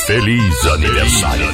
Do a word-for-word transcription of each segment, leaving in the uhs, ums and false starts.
Feliz aniversário.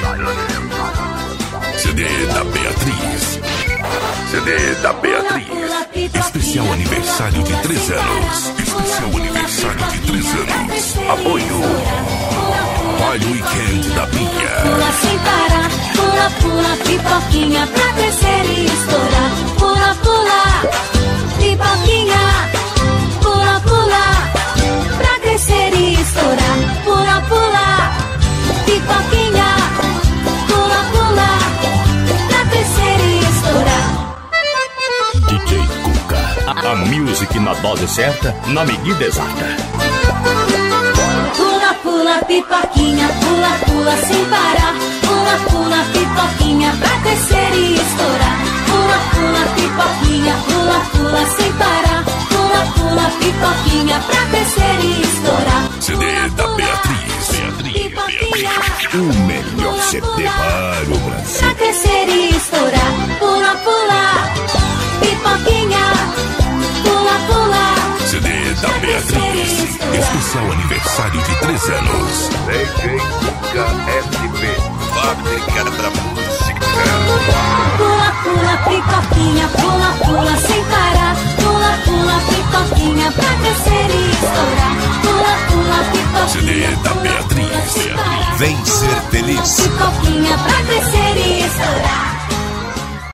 C D da Beatriz. C D da Beatriz. Especial aniversário de três anos. Especial aniversário de três anos. Apoio. Olha o weekend da Bia. Pula sem parar, pula, pula, pipoquinha pra crescer e estourar. Pula, pula, pipoquinha. Pula, pula, pra crescer e estourar. Pula, pula, pipoquinha. Pula, pula, pra crescer e estourar. D J Cuca. A music na dose certa, na medida exata. Pula, pula, pipoquinha, pula, pula sem parar. Pula, pula, pipoquinha pra crescer e estourar. Pula, pula, pipoquinha, pula, pula sem parar. Pula, pula, pipoquinha pra crescer e estourar. C D da Beatriz. Beatriz, Beatriz. O melhor C D para o Brasil. Pra crescer e estourar. Pula, pula, pipoquinha. Pula, pula. C D da Beatriz. Especial aniversário de três anos. D J Cuca S P, fábrica da música. Pula, pula, pipoquinha, pula, pula sem parar. Pula, pula, pipoquinha pra crescer e estourar. Pula, pula, C D pipoquinha, da pula, Beatriz. pula sem parar. Vem ser feliz. Pipoquinha pra crescer